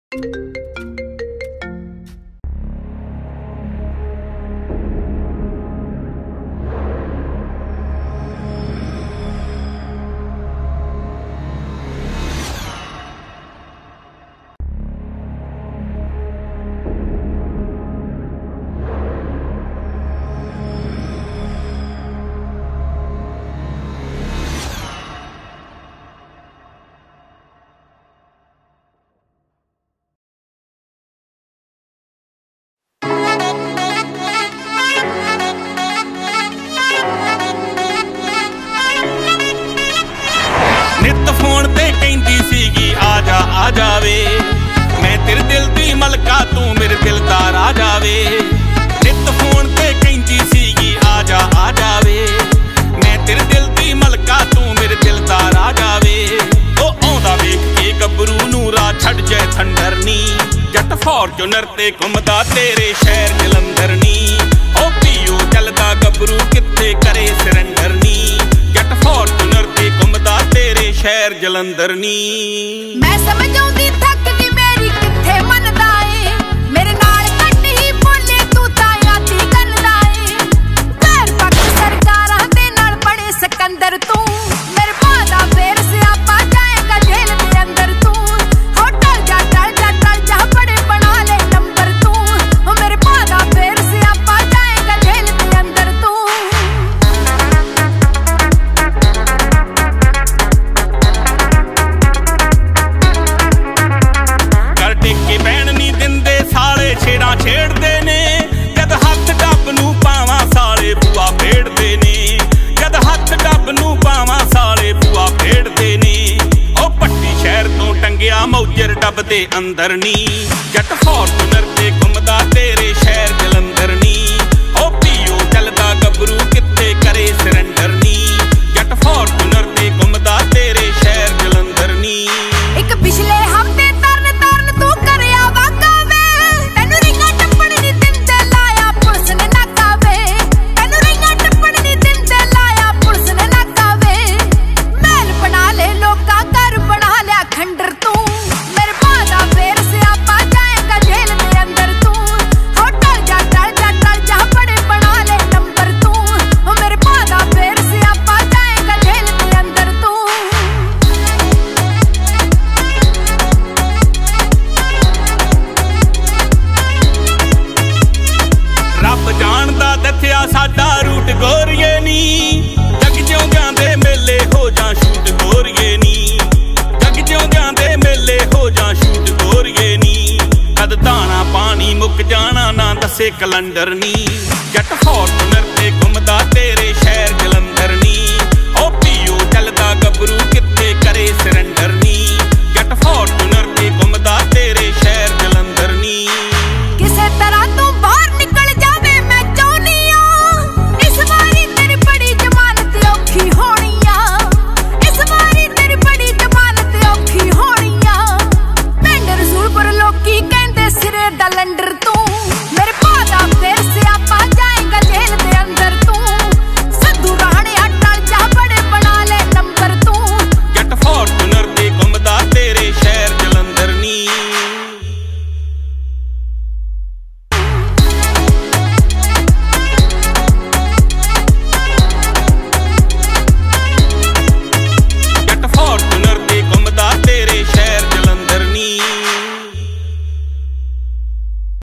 आ जावे मैं तेरे दिल दी मलका तू मेरे दिल दा राजा वे। नित फोन ते कहंदी सीगी आ जावे मैं तेरे दिल दी मलका तू मेरे दिल दा राजा वे। ओ आउंदा वेख के गबरू नूं राह छड्ड जाए थंडर नी जट फॉर्चूनर ते घुमदा तेरे शहर जलंधर नी। ओ पीओ चलदा गबरू कित्थे करे सरैंडर नी जट फॉर्चूनर ते घुमदा तेरे शहर जलंधर नी। मैं समझ आउंदी थक दी मेरी कित्थे मनदा ए मेरे नाल घट ही बोले तू तां यादी करदा ए। पैर पक सरकारां दे नाल बने सिकंदर तू मेरे भां दा फेर सियापा जाएगा जेल दे अंदर तू। हो टल जा बड़े बना ले नंबर तू हो मेरे भां दा फेर सियापा जाएगा जेल दे अंदर तू। छेड़दे ने जद हथ डब नूं पावां साले बुआ फेड़दे ने जद हथ डब नूं पावां साले बुआ फेड़दे ने। ओ पट्टी शहर तो टंगिया मौजर डब दे अंदर नी जट फॉर्चूनर ते घुमदा तेरे शहर जलंधर नी। ओ पीओ चलदा गबरू कित्थे करे सरैंडर नी जट फॉर्चूनर ते घुमदा तेरे शहर जलंधर नी। एक पिछले हफ्ते तरन तू करया वाका साडा रूट गोरिए नी जग ज्यों जांदे मेले हो जा शूट गोरिए नी जग ज्यों जांदे मेले हो जा शूट गोरिए नी। कद दाना पानी मुक जाना ना दसे कलंडर नी